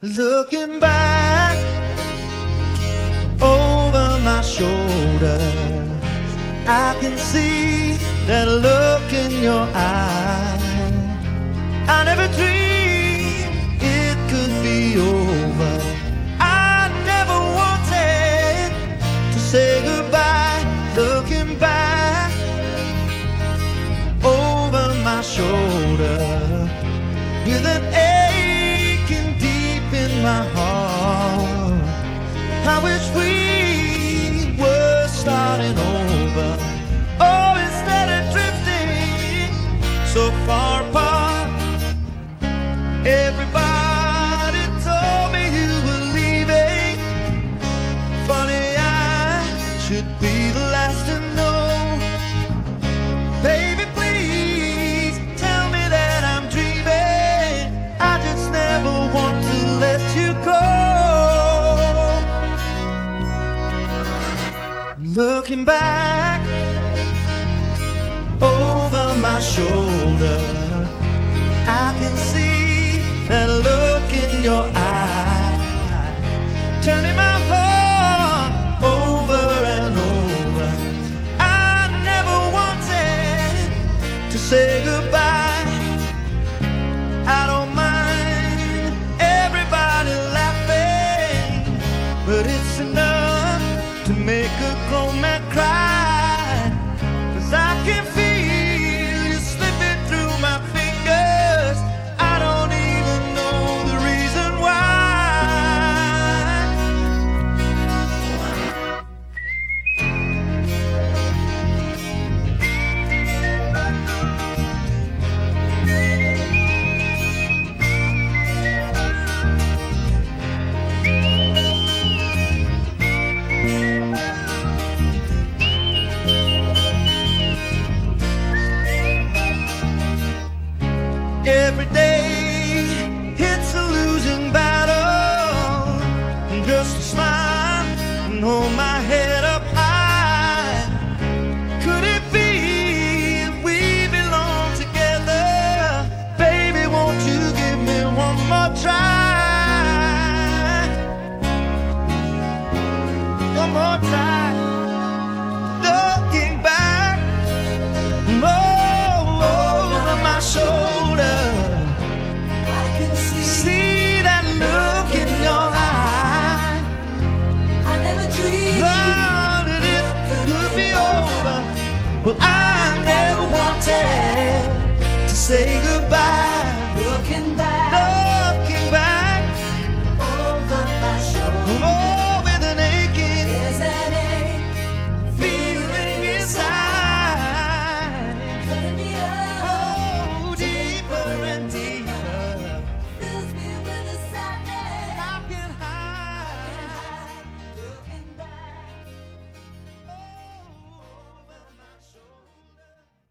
Looking back over my shoulder, I can see that look in your eye. I never dreamed it could be over. I never wanted to say goodbye. Looking back over my shoulder, with an aching deep in my heart, I wish we were starting over. Oh, instead of drifting so far apart. Everybody told me you were leaving. Funny, I should be the last to know. Baby, please tell me that I'm dreaming. I just never want to let you go. Looking back over my shoulder, I can see that look in your eye, turning my heart over and over. I never wanted to say goodbye. I don't mind everybody laughing, but it's enough to make a grown man cry. 'Cause I can feel you slipping through my fingers. I don't even know the reason why. Every day it's a losing battle, and just a smile and hold my head up high. Could it be if we belong together? Baby, won't you give me one more try? One more try. Looking back over my shoulder, see that look in your eye. I never dreamed Thought that it could be over. Well, I never wanted to say goodbye.